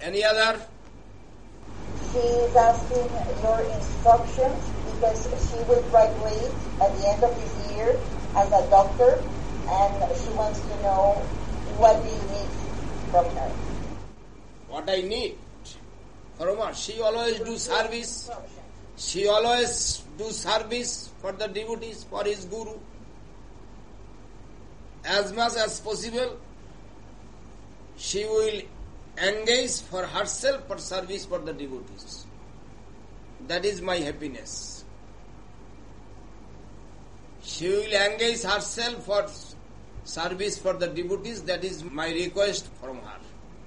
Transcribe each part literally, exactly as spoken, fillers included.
Any other? She is asking your instructions because she will graduate at the end of this year as a doctor, and she wants to know what do you need from her. What I need from her? She always do service. She always do service for the devotees, for his guru. As much as possible, she will engage for herself for service for the devotees. That is my happiness. She will engage herself for service for the devotees. That is my request from her.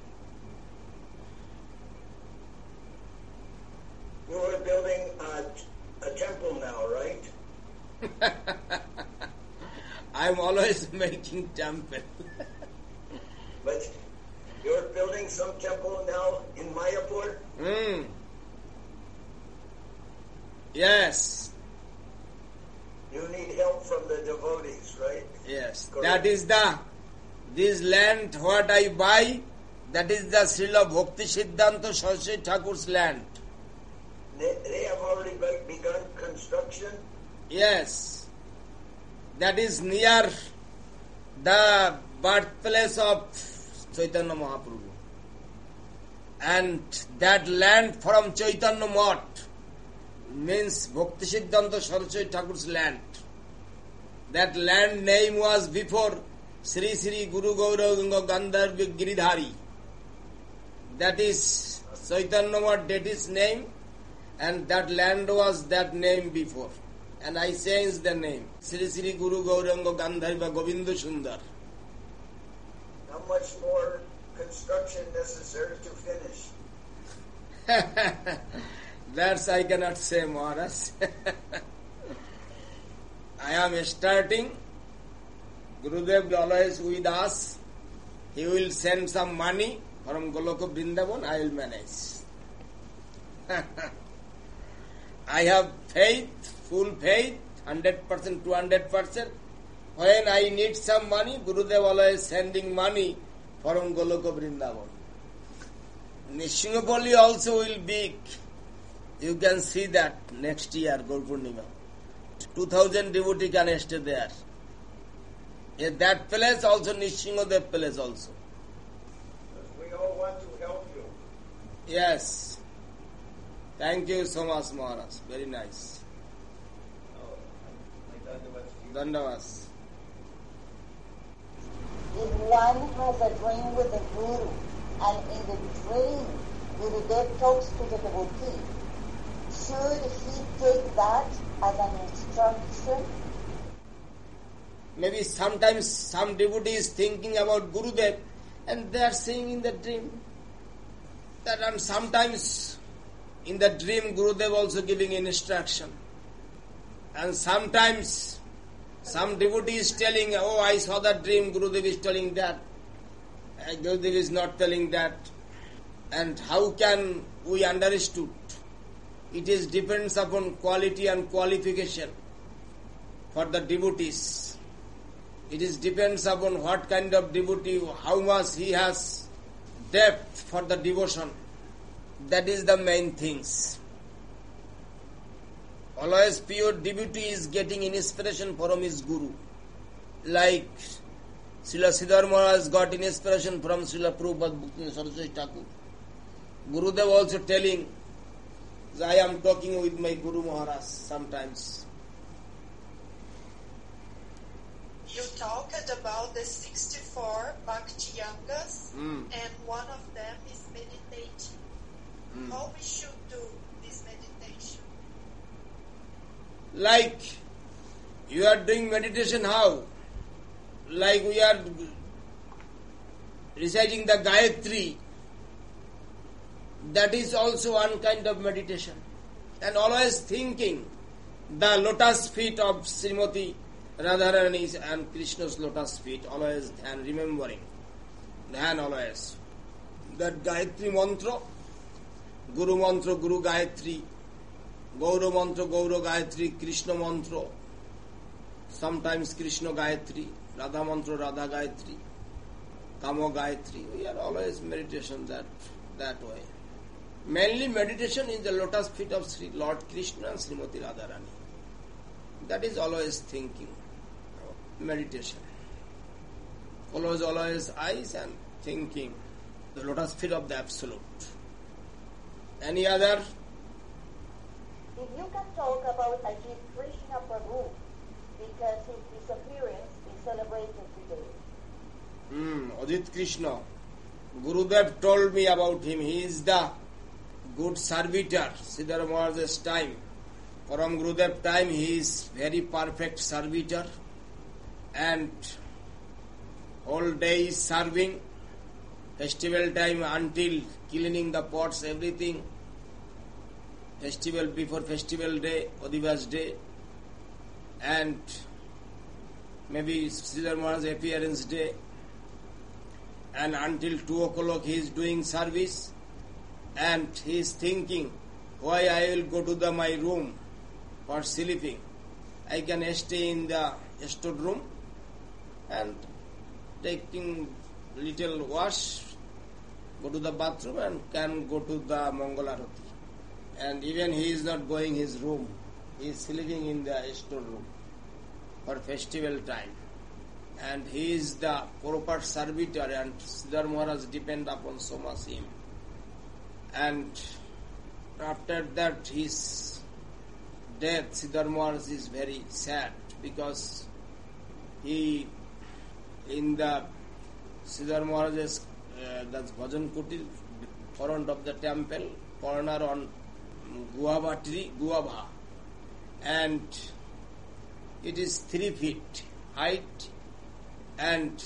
You are building a, a temple now, right? I am always making temple. But you're building some temple now in Mayapur? Hmm. Yes. You need help from the devotees, right? Yes. Correct. That is the, this land what I buy, that is the Srila Bhakti Siddhanta Saraswati Thakur's land. They, they have already be- begun construction? Yes. That is near the birthplace of Chaitanya Mahaprabhu. And that land from Chaitanya Math means Bhakti Siddhanta Saraswati Thakur's land. That land name was before Sri Sri Guru Gauranga Gandharva Giridhari. That is Chaitanya Math, that is name, and that land was that name before. And I changed the name. Sri Sri Guru Gauranga Gandharva Govinda Sundar. How much more construction necessary to finish? That's I cannot say, Maharaj. I am starting. Gurudev always with us. He will send some money from Goloka Vrindavan. I will manage. I have faith, full faith, one hundred percent, two hundred percent. When I need some money, Gurudev always sending money from Goloka Vrindavan. Nishingapalli also will be. You can see that next year, Gaur Purnima. two thousand devotee can stay there. In that place also, Nishingadev place also. We all want to help you. Yes. Thank you so much, Maharaj. Very nice. Dandavas. If one has a dream with the Guru, and in the dream, Gurudev talks to the devotee, should he take that as an instruction? Maybe sometimes some devotee is thinking about Gurudev and they are saying in the dream that, and sometimes in the dream Gurudev also giving instruction. And sometimes some devotee is telling, oh, I saw that dream, Gurudev is telling that. Uh, Gurudev is not telling that. And how can we understood? It is depends upon quality and qualification for the devotees. It is depends upon what kind of devotee, how much he has depth for the devotion. That is the main things. Always pure devotee is getting inspiration from his guru. Like Srila Siddhar Maharaj got inspiration from Srila Prabhupada Bhakti Saraswati Thakur. Gurudev also telling, I am talking with my Guru Maharaj sometimes. You talked about the sixty-four Bhakti Yangas, Mm. and one of them is meditating. Mm. How we should do this meditation? Like you are doing meditation how? Like we are reciting the Gayatri. That is also one kind of meditation. And always thinking the lotus feet of Srimati Radharani and Krishna's lotus feet, always and remembering. Dhyan always. That Gayatri mantra, Guru mantra, Guru Gayatri, Gaura mantra, Gaura Gayatri, Krishna mantra, sometimes Krishna Gayatri, Radha mantra, Radha Gayatri, Kama Gayatri. We are always meditation that that way. Mainly meditation in the lotus feet of Sri Lord Krishna and Srimati Radharani. That is always thinking. Meditation. Close always eyes and thinking. The lotus feet of the Absolute. Any other? If you can talk about Ajit Krishna Prabhu, because his disappearance is celebrated today. Hmm, Ajit Krishna. Gurudev told me about him. He is the good servitor. Siddhar Maharaj's time. From Gurudev time, he is very perfect servitor. And whole day is serving. Festival time until cleaning the pots, everything. Festival before festival day, Adivas day. And maybe Siddhar Maharaj's appearance day. And until two o'clock he is doing service. And he is thinking, why I will go to the my room for sleeping. I can stay in the storeroom and taking little wash, go to the bathroom and can go to the Mangalarati. And even he is not going his room. He is sleeping in the storeroom for festival time. And he is the proper servitor, and Siddhar Maharaj depend upon so much him. And after that his death, Siddhar Maharaj is very sad, because he in the Siddhar Maharaj's uh, that's Bhajan Kutir, front of the temple, corner on guava tree, guava, and it is three feet height, and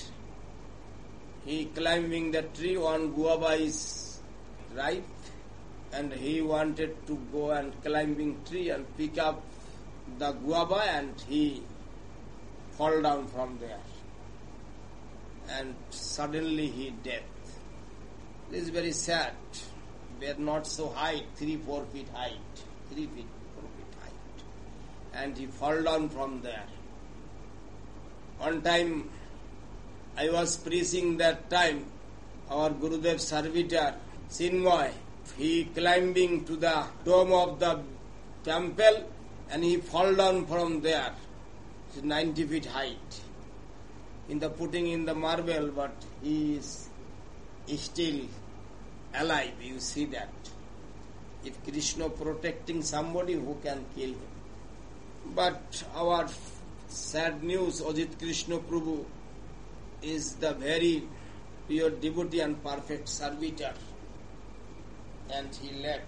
he climbing the tree, one guava is ripe, and he wanted to go and climbing tree and pick up the guava, and he fall down from there, and suddenly he dead. This is very sad. They are not so high, three, four feet height, three feet, four feet height, and he fall down from there. One time, I was preaching that time, our Gurudev servitor, Sinmoy, he climbing to the dome of the temple, and he fall down from there. It's ninety feet height. In the putting in the marble, but he is still alive. You see that. If Krishna protecting somebody, who can kill him? But our sad news, Ajit Krishna Prabhu is the very pure devotee and perfect servitor. And he left.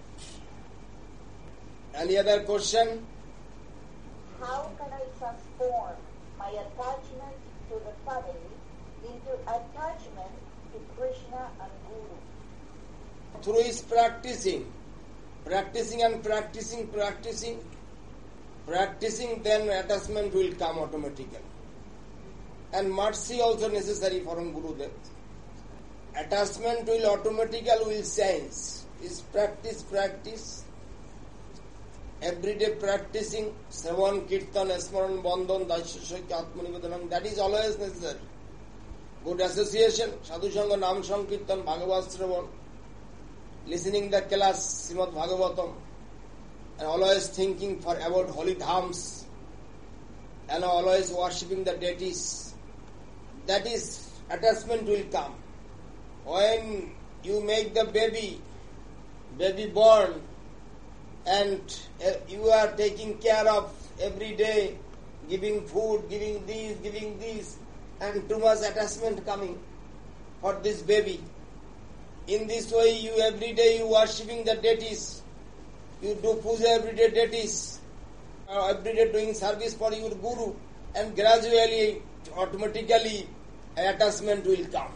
Any other question? How can I transform my attachment to the family into attachment to Krishna and Guru? Through his practicing, practicing and practicing, practicing, practicing, then attachment will come automatically. And mercy also necessary for Gurudev. Attachment will automatically will change. Is practice, practice. Every day practicing, Sravan, Kirtan, Smaran, Bandhan, Daisya, Atmanivedanam, that is always necessary. Good association, Sadhu Sangha, Nam Sankirtan, Bhagavad Sravan, listening the class, Srimad Bhagavatam, and always thinking for about holy dhams, and always worshipping the deities. That is, attachment will come. When you make the baby, baby born, and you are taking care of every day, giving food, giving this, giving this, and too much attachment coming for this baby. In this way, you every day you worshipping the deities, you do puja every day deities, uh, every day doing service for your guru, and gradually, automatically, attachment will come.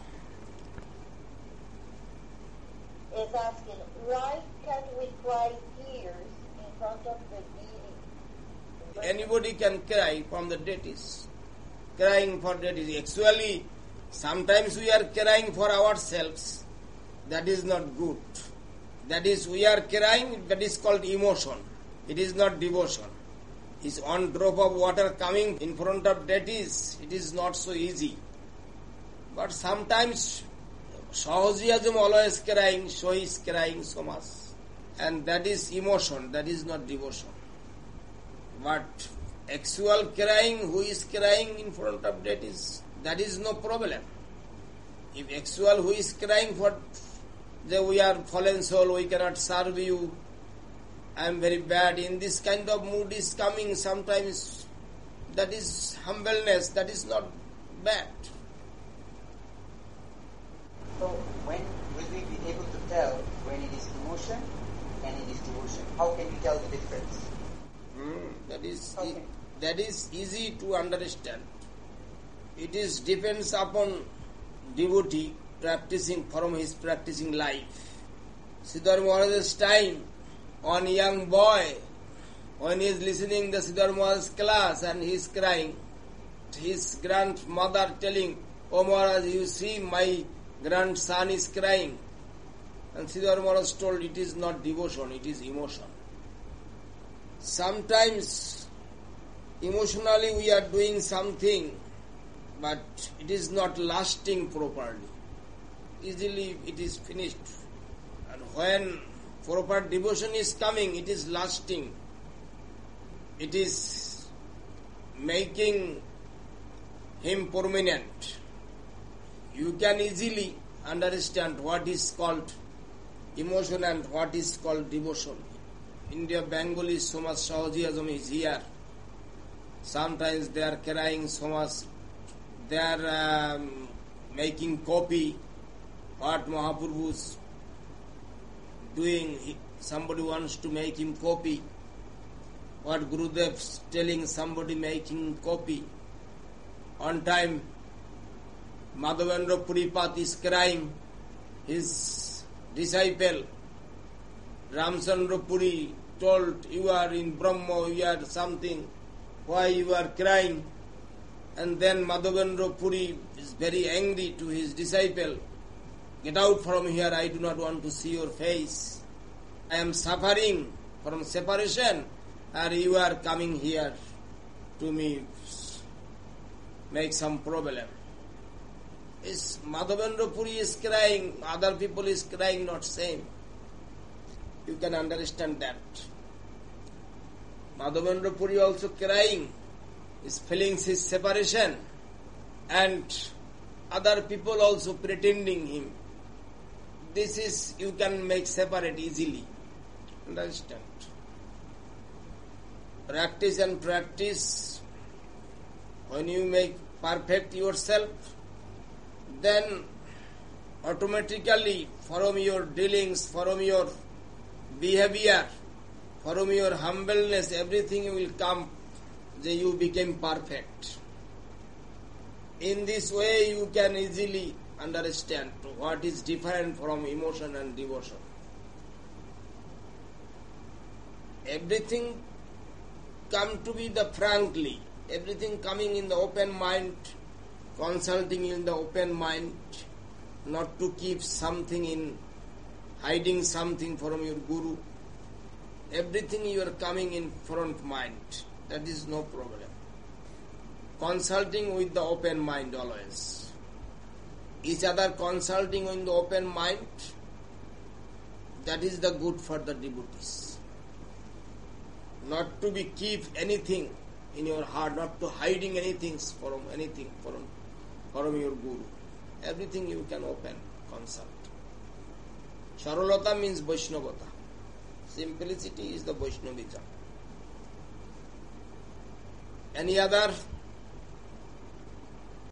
Is asking, why can't we cry tears in front of the deity? Anybody can cry from the deities, crying for deities. Actually, sometimes we are crying for ourselves. That is not good. That is, we are crying, that is called emotion. It is not devotion. Is one drop of water coming in front of deities, it is not so easy. But sometimes Sahajiism always crying, so he is crying so much. And that is emotion, that is not devotion. But actual crying, who is crying in front of that is, that is no problem. If actual who is crying for, that we are fallen soul, we cannot serve you, I am very bad, in this kind of mood is coming sometimes, that is humbleness, that is not bad. So when will we be able to tell when it is emotion and it is devotion? How can we tell the difference? Mm, that is Okay. e- that is easy to understand. It is depends upon devotee practicing from his practicing life. Siddhar Maharaj's time, one young boy, when he is listening the Siddhar Maharaj's class and he is crying, his grandmother telling, "Oh Maharaj, you see my grandson is crying." And Siddhar Maharaj told, it is not devotion, it is emotion. Sometimes emotionally we are doing something, but it is not lasting properly. Easily it is finished. And when proper devotion is coming, it is lasting. It is making him permanent. You can easily understand what is called emotion and what is called devotion. India, Bengali, so much Sahajiism is here. Sometimes they are crying so much. They are um, making copy what Mahaprabhu is doing. He, somebody wants to make him copy. What Gurudev is telling, somebody making copy. On time, Madhavendra Puripat is crying. His disciple Ramchandra Puri told, "You are in Brahma, you are something, why you are crying?" And then Madhavendra Puri is very angry to his disciple, "Get out from here, I do not want to see your face. I am suffering from separation, and you are coming here to me, make some problem." Is Madhavendra Puri is crying, other people is crying, not same. You can understand that. Madhavendra Puri also crying, is feeling his separation, and other people also pretending him. This is, you can make separate easily. Understand? Practice and practice. When you make perfect yourself, then automatically from your dealings, from your behavior, from your humbleness, everything will come, that you became perfect. In this way you can easily understand what is different from emotion and devotion. Everything come to be the frankly, everything coming in the open mind, consulting in the open mind, not to keep something in, hiding something from your guru. Everything you are coming in front mind, that is no problem. Consulting with the open mind always. Each other consulting in the open mind, that is the good for the devotees. Not to be keep anything in your heart, not to hiding anything from anything from, from your guru. Everything you can open, consult. Saralata means Vaishnavata. Simplicity is the Vaishnavism. Any other